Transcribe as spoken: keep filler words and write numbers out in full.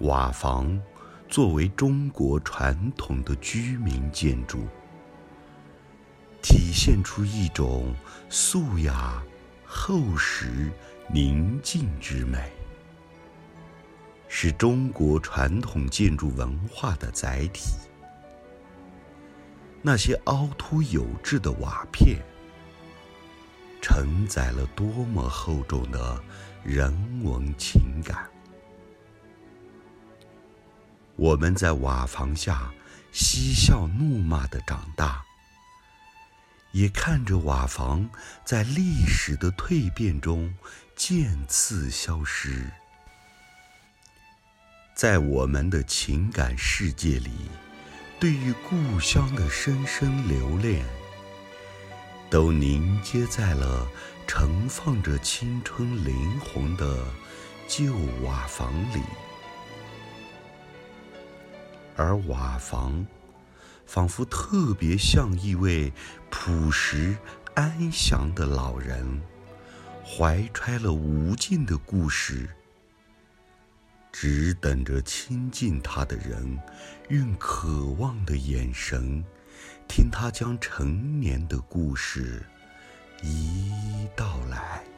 瓦房作为中国传统的居民建筑，体现出一种素雅、厚实、宁静之美，是中国传统建筑文化的载体。那些凹凸有致的瓦片，承载了多么厚重的人文情感。我们在瓦房下嬉笑怒骂地长大，也看着瓦房在历史的蜕变中渐次消失。在我们的情感世界里，对于故乡的深深留恋，都凝结在了盛放着青春灵魂的旧瓦房里。而瓦房仿佛特别像一位朴实安详的老人，怀揣了无尽的故事，只等着亲近他的人用渴望的眼神，听他将陈年的故事一一道来。